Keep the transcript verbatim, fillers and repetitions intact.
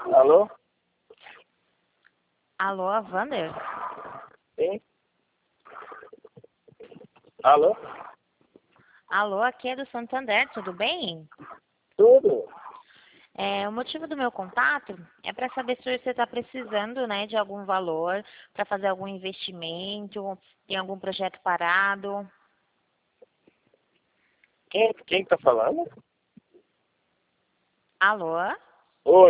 Alô? Alô, Wander? Sim? Alô? Alô, aqui é do Santander, tudo bem? Tudo? É, o motivo do meu contato é para saber se você está precisando, né, de algum valor para fazer algum investimento, tem algum projeto parado. Quem, quem tá falando? Alô? Oi.